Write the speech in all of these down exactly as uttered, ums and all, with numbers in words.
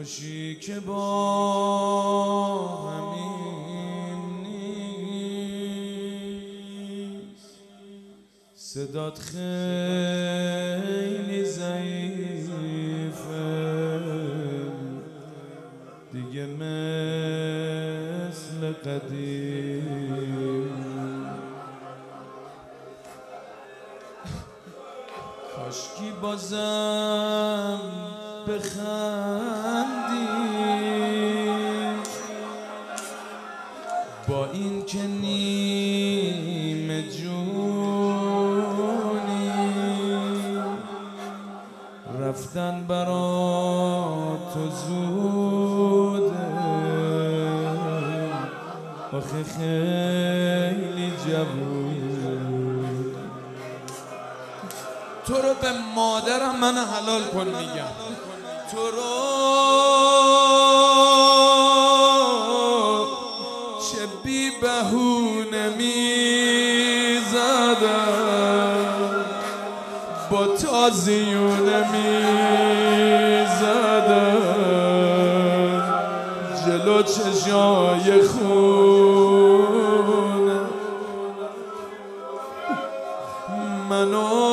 خوشی که با همین نیست، صدات خیلی ضعیفه دیگه مثل قدیم. کاشکی بازم بخندی با این که نیمه جونی، رفتن برا تو زوده آخه خیلی جوون. تو رو به مادرم من حلال کن میگم، تو رو چه بی بهونه میزدم، با تازیونه میزدم جلو چشای خونه منو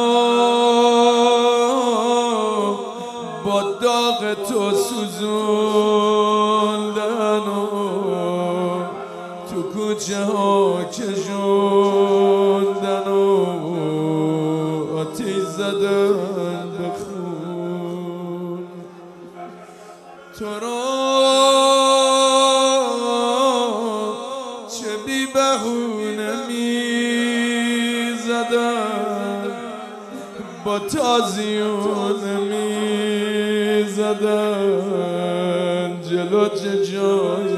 با داغ تو سوزوندن و تو کوچه ها کشوندن و آتیش زدن به خون. تو رو چه بی بهونه میزدن، با تازیونه میزدن جلو جای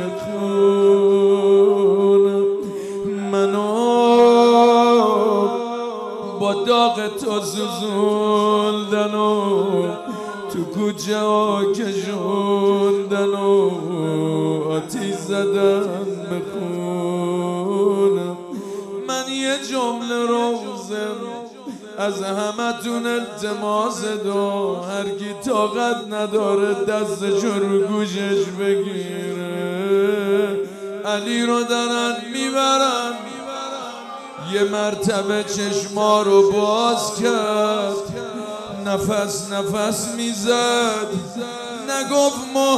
خون منو با داغ تو سوزوندن و تو کوچه ها کشوندن و آتیش زدن به خون. من یه جمله روزم از همتون التماس دو، هرکی طاقت نداره دستشو رو گوشش بگیره. علی رو دارن میبرن، یه مرتبه چشما رو باز کرد، نفس نفس میزد، نگفت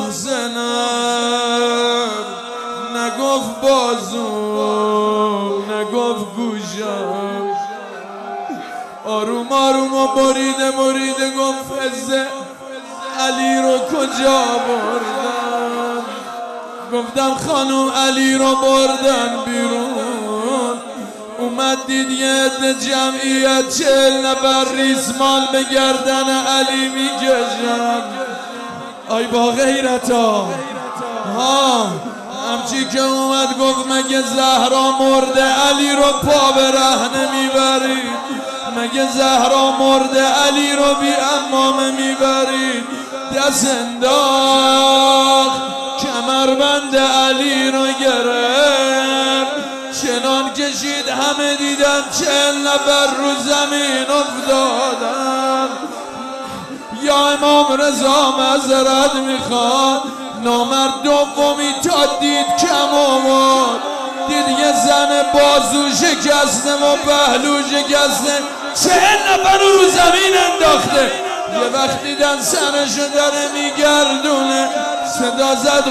محسنم، نگفت بازوم، نگفت گوشم، آروم آروم و بریده بریده گفت فزه علی رو کجا بردن؟ گفتم خانوم علی رو بردن بیرون. اومد دید یه عده جمعیت چهل نفر ریسمان به گردن علی میکشن. آی با غیرتا ها، همچی که اومد گفت مگه زهرا مرده علی رو پا به رهنه میبرید؟ مگه زهرا مرده علی رو بی امامه میبرید؟ دست انداخت کمربند علی رو گرفت، چنان کشید همه دیدن چهل نفر رو زمین افتادن. یا امام رضا معذرت میخواد، نامرد دومی تا دید کم آمد، دید یه زن بازو شکسته و پهلو شکسته چهل نفر رو زمین انداخته. یه وقت دیدن سرشو داره میگردونه، صدا زد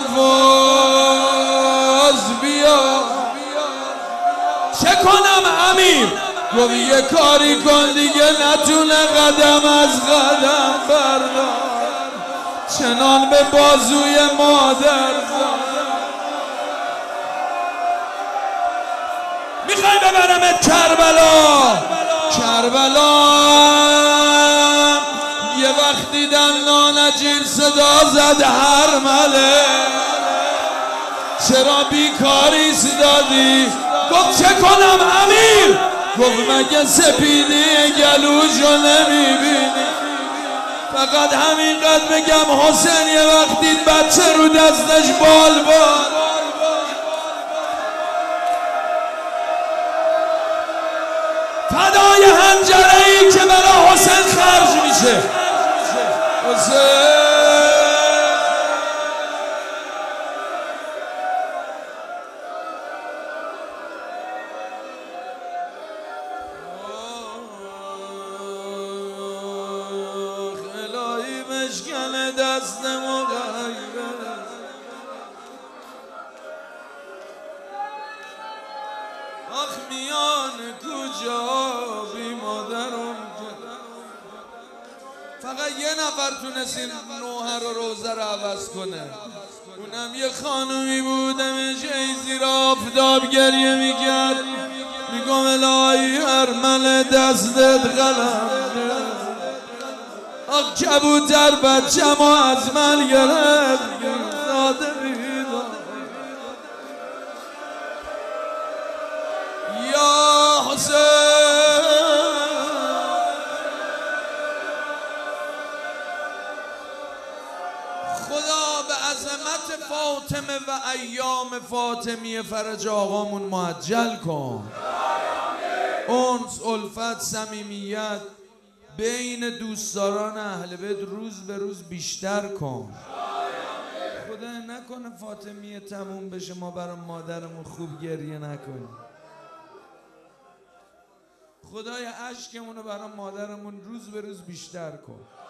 غنفاز بیا. چه کنم امیر؟ گفت یه کاری کن دیگه نتونه قدم از قدم بردار، چنان به بازوی مادر زد. میخوای ببرمت کربلا؟ کربلا یه وقت دیدن نانجیل صدا زد هرمله، چرا بیکاری دادی؟ گفت چه کنم امیر؟ گفت مگه سپیدی گلوشو نمیبینی؟ فقط همینقدر بگم حسین یه وقت دید بچه رو دستش بال بال، فدای حنجره ای که برای حسین خرج میشه. حسین بشکنه دست مغیبه. آخ میان کجا بی مادرم، فقط یه نفر تونست این نوحه رو روزه رو عوض کنه، اونم یه خانومی بودمش ای زیر آفتاب گریه میکرد میگم الهی ارمل دستت قلم. آخ کبوتر بچه‌مو از من گرفت زاده بیدار. یا حسین خدا به عظمت فاطمه و ایام فاطمیه فرج آقامون معجل کن. انس، الفت، صمیمیت بین دوستداران اهل بیت روز به روز بیشتر کن. خدا نکنه فاطمیه تموم بشه ما برای مادرمون خوب گریه نکنیم. خدای اشکمونو برای مادرمون روز به روز بیشتر کن.